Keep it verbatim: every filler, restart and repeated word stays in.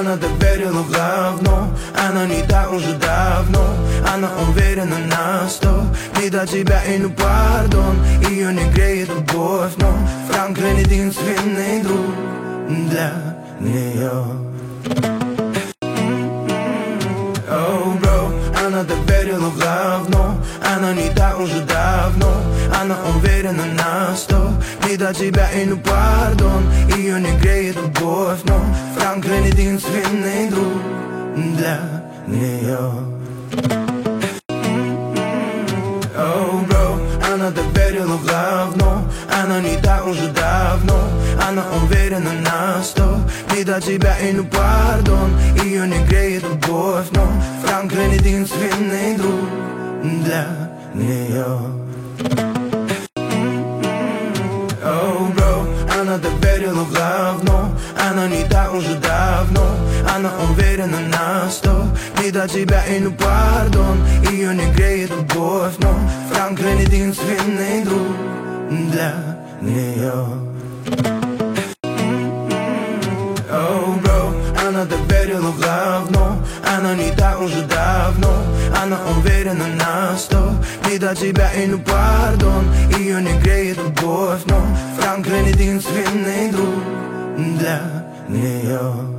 Она так верила в говно, она не та уже давно. Она уверена на сто, не до тебя и ну пардон. Ее не греет любовь, но Франклин единственный друг для нее. Oh, bro, она так верила в говно, она не та уже давно. Она уверена на сто, не до тебя и ну пардон. Ее не греет любовь, но Франклин единственный друг для нее. Oh, bro, она так верила в говно, она не та уже давно. Она уверена на сто, не до тебя и ну пардон. Ее не греет любовь, но Франклин единственный друг для нее. Oh, bro, она так верила в говно, она не та уже давно. Она уверена на сто, не до тебя и ну пардон. Ее не греет любовь, но Франклин единственный друг для нее. Oh, bro, она так верила в говно, она не та уже давно. Она уверена на сто, не до тебя и ну пардон. Ее не греет любовь, но Франклин единственный друг для нее.